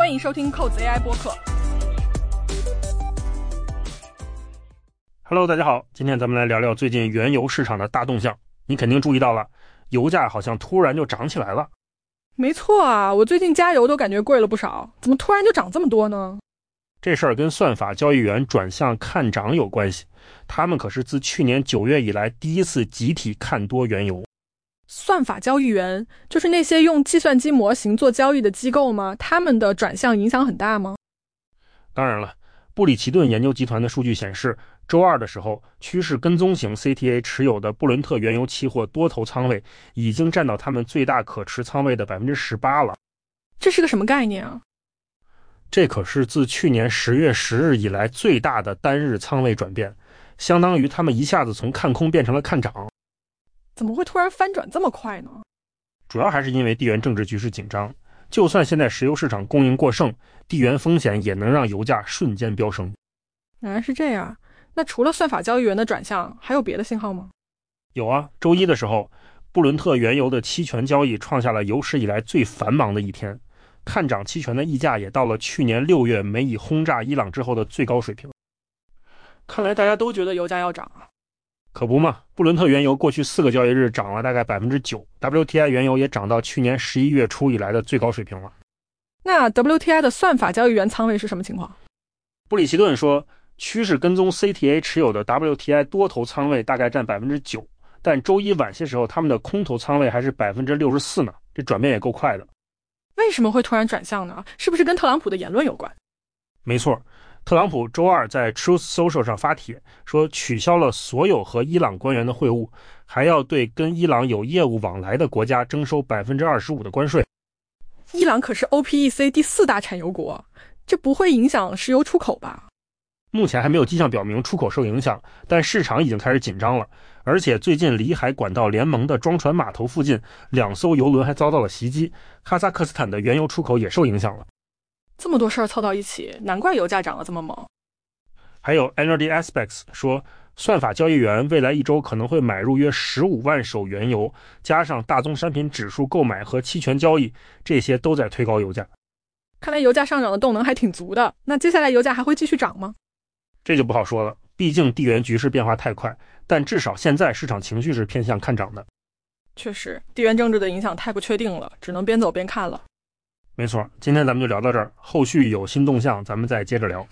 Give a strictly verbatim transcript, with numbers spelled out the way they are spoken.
欢迎收听扣子 A I 播客。 Hello， 大家好，今天咱们来聊聊最近原油市场的大动向。你肯定注意到了，油价好像突然就涨起来了。 没错啊，我最近加油都感觉贵了不少，怎么突然就涨这么多呢？ 这事儿跟算法交易员转向看涨有关系，他们可是自去年九月以来第一次集体看多原油。 算法交易员就是那些用计算机模型做交易的机构吗？他们的转向影响很大吗？ 当然了，布里奇顿研究集团的数据显示，周二的时候，趋势跟踪型 C T A 持有的布伦特原油期货多头仓位已经占到他们最大可持仓位的 百分之十八 了。 这是个什么概念啊？ 这可是自去年十月十日以来最大的单日仓位转变，相当于他们一下子从看空变成了看涨。 怎么会突然翻转这么快呢？ 主要还是因为地缘政治局势紧张，就算现在石油市场供应过剩，地缘风险也能让油价瞬间飙升。 原来是这样，那除了算法交易员的转向，还有别的信号吗？ 有啊，周一的时候，布伦特原油的期权交易创下了有史以来最繁忙的一天，看涨期权的溢价也到了去年六月美以轰炸伊朗之后的最高水平。 看来大家都觉得油价要涨。 可不嘛，布伦特原油过去四个交易日涨了大概 百分之九， W T I 原油也涨到去年十一月初以来的最高水平了。 那 W T I 的算法交易员仓位是什么情况？ 布里奇顿说，趋势跟踪 C T A 持有的 W T I 多头仓位大概占 百分之九， 但周一晚些时候他们的空头仓位还是 百分之六十四 呢，这转变也够快的。 为什么会突然转向呢？是不是跟特朗普的言论有关？ 没错，特朗普周二在 Truth Social 上发帖说，取消了所有和伊朗官员的会晤，还要对跟伊朗有业务往来的国家征收 百分之二十五 的关税。 伊朗可是 O P E C 第四大产油国，这不会影响石油出口吧？ 目前还没有迹象表明出口受影响，但市场已经开始紧张了。而且最近里海管道联盟的装船码头附近，两艘油轮还遭到了袭击，哈萨克斯坦的原油出口也受影响了。 这么多事儿凑到一起，难怪油价涨得这么猛。 还有 Energy Aspects 说，算法交易员未来一周可能会买入约十五万手原油，加上大宗商品指数购买和期权交易，这些都在推高油价。 看来油价上涨的动能还挺足的，那接下来油价还会继续涨吗？ 这就不好说了，毕竟地缘局势变化太快，但至少现在市场情绪是偏向看涨的。 确实，地缘政治的影响太不确定了，只能边走边看了。 没错，今天咱们就聊到这儿，后续有新动向咱们再接着聊。